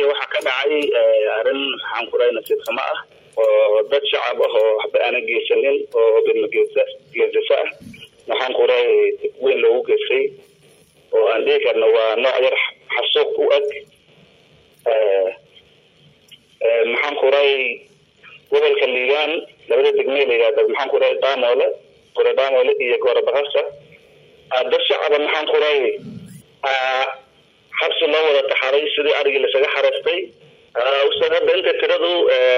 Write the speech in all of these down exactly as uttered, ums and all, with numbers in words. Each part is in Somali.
waxa ka dhacay arin waxaan ku raynaa nasiib xumo ah oo dad shacab ah oo waxba aan geysanin oo bilmageesa geesasa waxaan ku raayay weyn loogu geesay oo aan dhihi karno waa nooc yar xasuuq u ag ee maxaan ku raayay gobolka Liigaan labada degmee leeyahay maxaan ku raayay Daamole Daamole iyo Goor-Baqasa dad shacab maxaan ku raayay حبس الله ولا تحريص دي أرجع لسجى حرستي أستاذ بنت تردو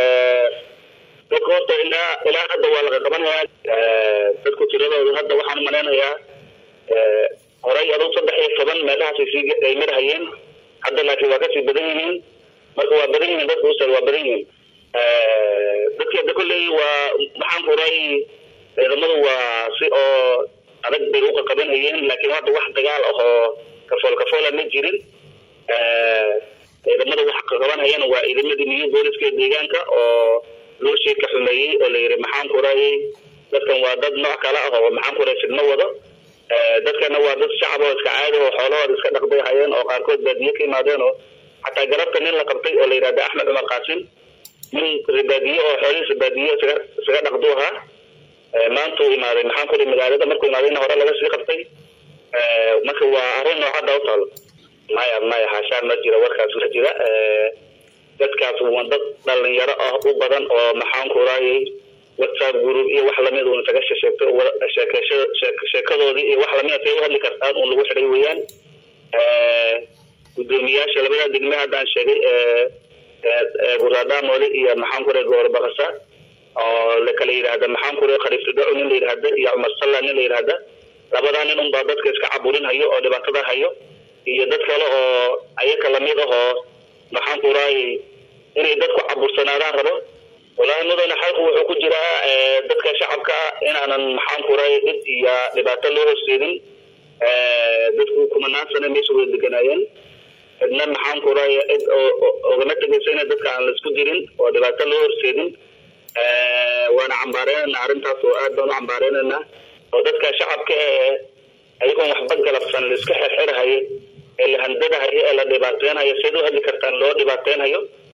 ذكرت إلى إلى هذا ولا كمان يا تذكر تردو هذا وحنا مننا يا قرية لو صدق هي كمان ما لها في مر هين هذا لكن وقت في بدينين مركوا بدينين بس وصل وبدينين ذكر ده كله ومحن قرية رمضان وسي أو أرد بروق كمان هين لكن هذا واحد قال أو كفول كفول مجرين ciidamada wax ka qabanayaan waa ciidamadii miyi booliska deegaanka oo loo sheeka xumeeyay oo la yiri maxaan ku raayay dadkan waa dad nooc kala ah oo maxaan ku raayay sidna wado dadkana waa dad shacab oo iska caadi oo xoolahooda iska dhaqday hayeen oo qaarkood baadiye ka yimaadeen oo xataa garabka nin la qabtay oo la yiraahdo Axmed Umar Qaasim min ribaadiye oo xoolihiisa baadiye iska dhaqdooha maanta uu imaaday maxaan ku raayay magaalada markuu imaaday hore laga sii qabtay marka waa arin nooc ah oo tal maya maya hashaan ma jira warkaas la jira dadkaas waa dad dhalinyaro ah u badan oo maxaan ku raayay WhatsApp group iyo wax la mid ah oo taga sheekto sheekadoodii iyo wax la mid ah ay u hadli kartaan oo lagu xidhay weeyaan ee gudoomiyaasha labada degme hadaan sheegay ee Goor-Daamole iyo maxaan ku raayay Goor-Baqasa oo la kala yiraahdo maxaan ku raayay Khaliif Daco nin la yiraahdo iyo Umar Sallan nin la yiraahdo labadan nin un baa dadka iska caburin hayo oo dhibaatada hayo iyo dad kale oo ayaka la mid ah oo maxaan ku raayay inay dadku cabursanaadaan rabo walaa mudana xalku wuxuu ku jiraa dadka shacabka inaanan maxaan ku raayay dad iyo dhibaato loo horseedin dadku kuma naasana meesha wada deganayeen idna maxaan ku raayay oo gama tagaysayna dadka aan la isku dirin oo dhibaato loo horseedin waana cambaareen arintaas oo aad baan cambaareenna oo dadka shacabka ayagoo waxba galabsan la iska xirxirahay ee la handadahay ee la dhibaateeynayo sidoo hadli kartaan loo dhibaateeynayo